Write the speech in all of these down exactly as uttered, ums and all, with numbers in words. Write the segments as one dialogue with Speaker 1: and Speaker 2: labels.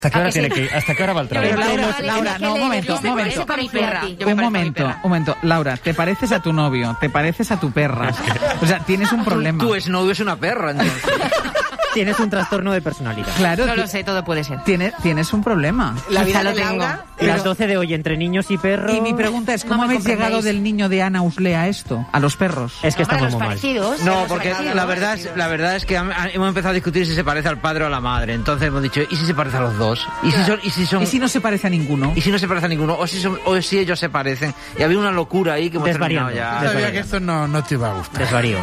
Speaker 1: ¿Hasta qué hora
Speaker 2: que
Speaker 1: tiene
Speaker 2: sí?
Speaker 1: que ¿Hasta qué hora va el trabajo?
Speaker 3: Pero Laura,
Speaker 2: Vale,
Speaker 3: Laura,
Speaker 2: vale,
Speaker 3: no, un
Speaker 2: vale,
Speaker 3: momento,
Speaker 2: vale,
Speaker 3: un
Speaker 2: vale,
Speaker 3: momento.
Speaker 2: para mi perra. Yo me
Speaker 3: Un
Speaker 2: parezco a mi
Speaker 3: momento,
Speaker 2: perra.
Speaker 3: un momento. Laura, te pareces a tu novio, te pareces a tu perra. O sea, tienes un problema.
Speaker 4: Tu exnovio es una perra, entonces.
Speaker 5: Tienes un trastorno de personalidad.
Speaker 3: Claro,
Speaker 2: No
Speaker 3: ti-
Speaker 2: lo sé, todo puede ser.
Speaker 3: Tienes, tienes un problema.
Speaker 6: La vida
Speaker 2: Quizá
Speaker 6: de
Speaker 2: lo tengo.
Speaker 6: Laura.
Speaker 5: Las doce de hoy entre niños y perros.
Speaker 3: Y mi pregunta es,
Speaker 2: No
Speaker 3: ¿cómo
Speaker 2: me
Speaker 3: habéis
Speaker 2: comprendéis.
Speaker 3: llegado del niño de Ana Uslea a esto? A los perros.
Speaker 5: Es que
Speaker 2: Hombre,
Speaker 5: estamos
Speaker 2: los
Speaker 5: muy mal.
Speaker 2: parecidos.
Speaker 4: No,
Speaker 2: los
Speaker 4: porque
Speaker 2: parecidos.
Speaker 4: la verdad es, la verdad es que ham- hemos empezado a discutir si se parece al padre o a la madre. Entonces hemos dicho, ¿y si se parece a los dos? ¿Y si son, y si son,
Speaker 3: ¿Y si no se parece a ninguno?
Speaker 4: y si no se parece a ninguno? ¿O si son, o si ellos se parecen? Y había una locura ahí que hemos terminado
Speaker 5: Desvariando.
Speaker 4: ya.
Speaker 7: Sabía que esto no, no te iba a gustar.
Speaker 5: Desvarío.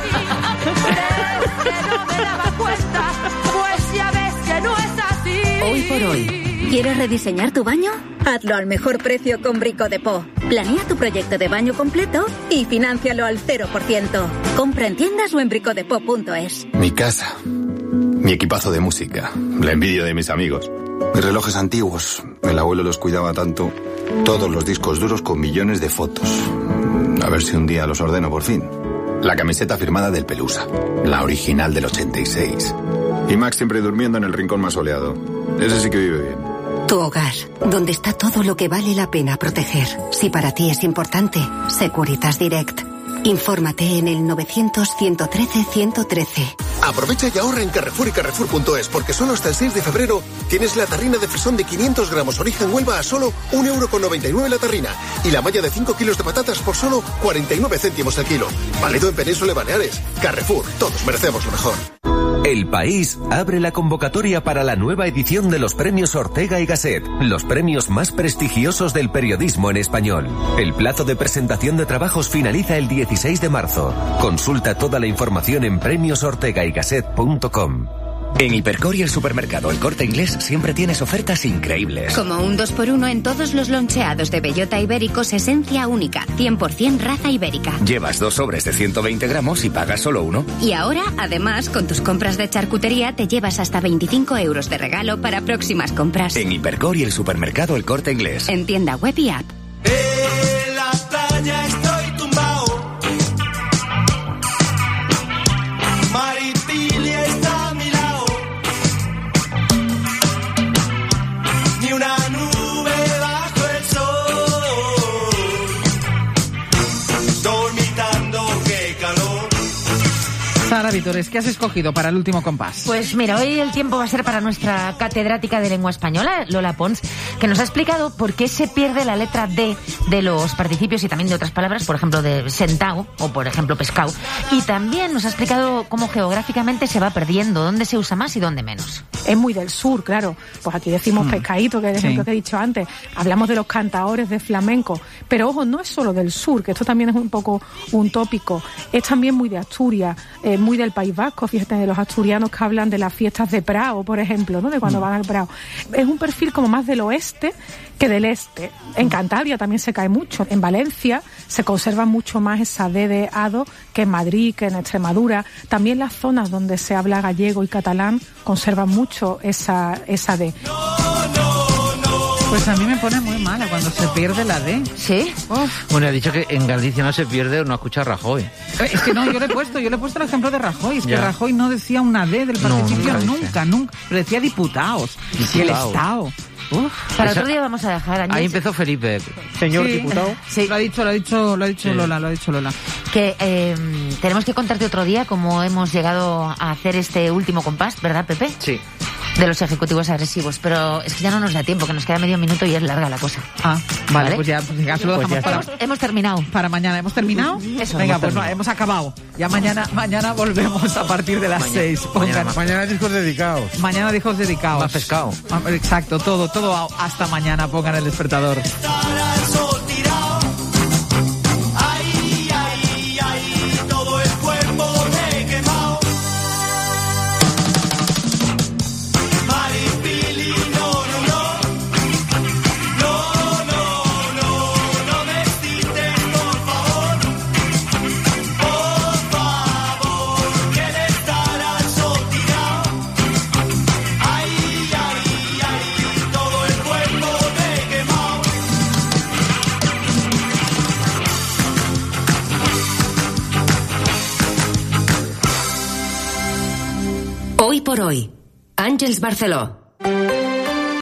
Speaker 8: Hoy por hoy. ¿Quieres rediseñar tu baño? Hazlo al mejor precio con Brico de Po. Planea tu proyecto de baño completo y fináncialo al cero por ciento. Compra en tiendas o en bricodepo punto es.
Speaker 9: Mi casa, mi equipazo de música, la envidia de mis amigos, mis relojes antiguos, el abuelo los cuidaba tanto, todos los discos duros con millones de fotos. A ver si un día los ordeno por fin. La camiseta firmada del Pelusa, la original del ochenta y seis. Y Max siempre durmiendo en el rincón más soleado. Ese sí que vive bien.
Speaker 10: Tu hogar, donde está todo lo que vale la pena proteger. Si para ti es importante, Securitas Direct. Infórmate en el novecientos, ciento trece, ciento trece.
Speaker 11: Aprovecha y ahorra en Carrefour y Carrefour punto es, porque solo hasta el seis de febrero tienes la tarrina de fresón de quinientos gramos origen Huelva a solo un euro con noventa y nueve la tarrina y la malla de cinco kilos de patatas por solo cuarenta y nueve céntimos el kilo. Válido en Península y Baleares. Carrefour, todos merecemos lo mejor.
Speaker 12: El País abre la convocatoria para la nueva edición de los premios Ortega y Gasset, los premios más prestigiosos del periodismo en español. El plazo de presentación de trabajos finaliza el dieciséis de marzo. Consulta toda la información en premios ortega y gasset punto com.
Speaker 13: En Hipercor y el supermercado El Corte Inglés siempre tienes ofertas increíbles.
Speaker 14: Como un dos por uno en todos los loncheados de bellota ibéricos, esencia única, cien por ciento raza ibérica.
Speaker 13: Llevas dos sobres de ciento veinte gramos y pagas solo uno.
Speaker 14: Y ahora, además, con tus compras de charcutería te llevas hasta veinticinco euros de regalo para próximas compras.
Speaker 13: En Hipercor y el supermercado El Corte Inglés.
Speaker 14: En tienda web y app.
Speaker 15: En la playa estoy tumbao. Maripili está a mi lado. Ni una nube bajo el sol. Dormitando, qué calor.
Speaker 3: Sara Vitores, ¿qué has escogido para el último compás?
Speaker 2: Pues mira, hoy el tiempo va a ser para nuestra catedrática de lengua española, Lola Pons, que nos ha explicado por qué se pierde la letra D de los participios y también de otras palabras, por ejemplo de sentao o por ejemplo pescado. Y también nos ha explicado cómo geográficamente se va perdiendo, dónde se usa más y dónde menos.
Speaker 16: Es muy del sur, claro. Pues aquí decimos
Speaker 3: Mm.
Speaker 16: pescadito, que es el
Speaker 3: Sí.
Speaker 16: ejemplo que he dicho antes. Hablamos de los cantaores de flamenco. Pero ojo, no es solo del sur, que esto también es un poco un tópico. Es también muy de Asturias, eh, muy del País Vasco. Fíjate, de los asturianos que hablan de las fiestas de Prado, por ejemplo, ¿no? De cuando
Speaker 3: Mm.
Speaker 16: van al Prado. Es un perfil como más del oeste que del este. En Cantabria también se cae mucho. En Valencia se conserva mucho más esa D de ado que en Madrid, que en Extremadura. También las zonas donde se habla gallego y catalán conservan mucho esa, esa D.
Speaker 3: Pues a mí me pone muy mala cuando se pierde la D.
Speaker 2: ¿Sí?
Speaker 4: Bueno, ha dicho que en Galicia no se pierde o no escucha Rajoy.
Speaker 3: Eh, Es que no, yo le he puesto, yo le he puesto el ejemplo de Rajoy. Es que
Speaker 4: Ya.
Speaker 3: Rajoy no decía una D del
Speaker 4: No,
Speaker 3: participio
Speaker 4: nunca dice.
Speaker 3: nunca, nunca. Pero decía diputados. Y el
Speaker 4: Diputados.
Speaker 3: Estado. Uf.
Speaker 2: Para
Speaker 4: Esa-
Speaker 2: otro día vamos a dejar, Añez,
Speaker 4: Ahí empezó Felipe.
Speaker 5: Señor
Speaker 3: Sí.
Speaker 5: diputado.
Speaker 3: Sí, lo ha dicho, lo ha dicho, lo ha dicho
Speaker 4: Sí.
Speaker 3: Lola, lo ha dicho Lola.
Speaker 2: que eh, tenemos que contarte otro día cómo hemos llegado a hacer este último compás, ¿verdad, Pepe?
Speaker 4: Sí.
Speaker 2: De los ejecutivos agresivos, pero es que ya no nos da tiempo, que nos queda medio minuto y es larga la cosa.
Speaker 3: Ah, vale,
Speaker 2: ¿Vale?
Speaker 3: pues ya, pues ya se lo
Speaker 5: Pues
Speaker 3: dejamos
Speaker 5: ya
Speaker 3: para,
Speaker 5: está.
Speaker 2: Hemos, hemos terminado.
Speaker 3: para mañana. ¿Hemos terminado?
Speaker 2: Eso,
Speaker 3: Venga,
Speaker 2: hemos
Speaker 3: pues no,
Speaker 2: terminado.
Speaker 3: hemos acabado. Ya mañana, mañana volvemos a partir de las
Speaker 4: Mañana-
Speaker 3: seis.
Speaker 4: mañana
Speaker 3: Pongan-
Speaker 4: más.
Speaker 7: Mañana discos dedicados.
Speaker 3: Mañana dijos dedicados.
Speaker 4: Más pescado.
Speaker 3: Ah, exacto, todo, todo a- hasta mañana. Pongan el despertador.
Speaker 15: Estará el sol tirado. Ay, ay, ay, todo el cuerpo me he quemado. Maripili, no, no, no. No, no, no, no me excites, por favor. Por favor, que le estará el sol tirado. Ay, ay, ay, todo el cuerpo me he quemado.
Speaker 10: Hoy por hoy. Àngels Barceló.